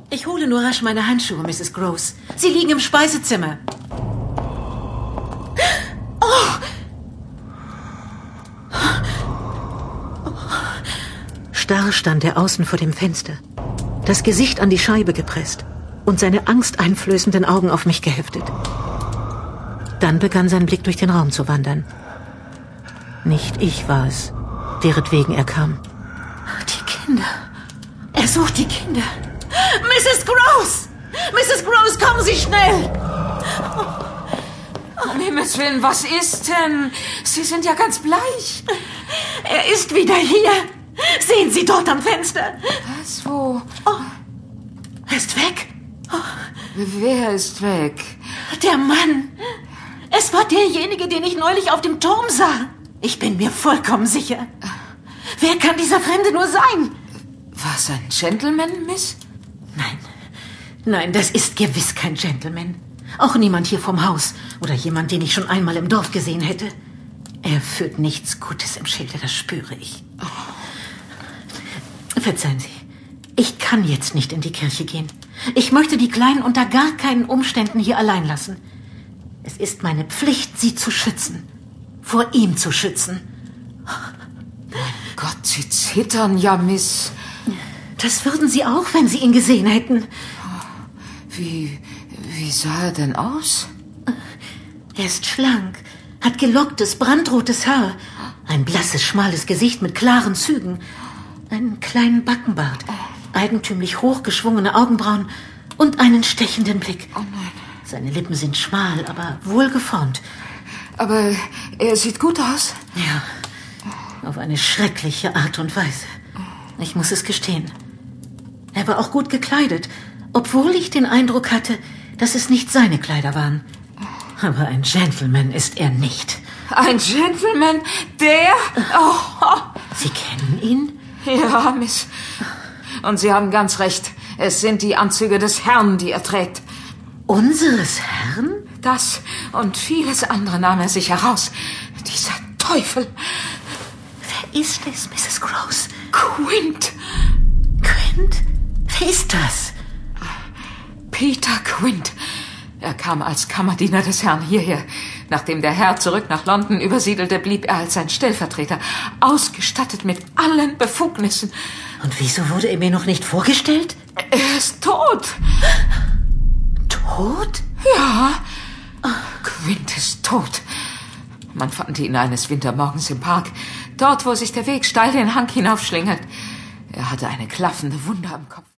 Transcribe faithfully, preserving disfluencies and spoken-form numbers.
Ich hole nur rasch meine Handschuhe, Misses Gross. Sie liegen im Speisezimmer. Oh! Starr stand er außen vor dem Fenster, das Gesicht an die Scheibe gepresst und seine angsteinflößenden Augen auf mich geheftet. Dann begann sein Blick durch den Raum zu wandern. Nicht ich war es, deretwegen er kam. Die Kinder. Er sucht die Kinder. Misses Gross! Misses Gross, kommen Sie schnell! Um Himmels Willen, was ist denn? Sie sind ja ganz bleich. Er ist wieder hier. Sehen Sie dort am Fenster. Was, wo? Oh, er ist weg. Oh. Wer ist weg? Der Mann. Es war derjenige, den ich neulich auf dem Turm sah. Ich bin mir vollkommen sicher. Wer kann dieser Fremde nur sein? War es ein Gentleman, Miss? Nein, nein, das ist gewiss kein Gentleman. Auch niemand hier vom Haus oder jemand, den ich schon einmal im Dorf gesehen hätte. Er führt nichts Gutes im Schilde, das spüre ich. Oh. Verzeihen Sie, ich kann jetzt nicht in die Kirche gehen. Ich möchte die Kleinen unter gar keinen Umständen hier allein lassen. Es ist meine Pflicht, sie zu schützen. Vor ihm zu schützen. Mein Gott, Sie zittern ja, Miss. Das würden Sie auch, wenn Sie ihn gesehen hätten. Wie, wie sah er denn aus? Er ist schlank, hat gelocktes, brandrotes Haar, ein blasses, schmales Gesicht mit klaren Zügen, einen kleinen Backenbart, eigentümlich hochgeschwungene Augenbrauen und einen stechenden Blick. Oh nein. Seine Lippen sind schmal, aber wohlgeformt. Aber er sieht gut aus. Ja, auf eine schreckliche Art und Weise. Ich muss es gestehen. Er war auch gut gekleidet, obwohl ich den Eindruck hatte, dass es nicht seine Kleider waren. Aber ein Gentleman ist er nicht. Ein Gentleman? Der? Oh. Sie kennen ihn? Ja, Miss. Und Sie haben ganz recht. Es sind die Anzüge des Herrn, die er trägt. Unseres Herrn? Das und vieles andere nahm er sich heraus. Dieser Teufel. Wer ist es, Misses Gross? Quint. Quint? Wer ist das? Peter Quint. Er kam als Kammerdiener des Herrn hierher. Nachdem der Herr zurück nach London übersiedelte, blieb er als sein Stellvertreter, ausgestattet mit allen Befugnissen. Und wieso wurde er mir noch nicht vorgestellt? Er ist tot. Tot? Ja. Quint ist tot. Man fand ihn eines Wintermorgens im Park, dort, wo sich der Weg steil den Hang hinaufschlingelt. Er hatte eine klaffende Wunde am Kopf.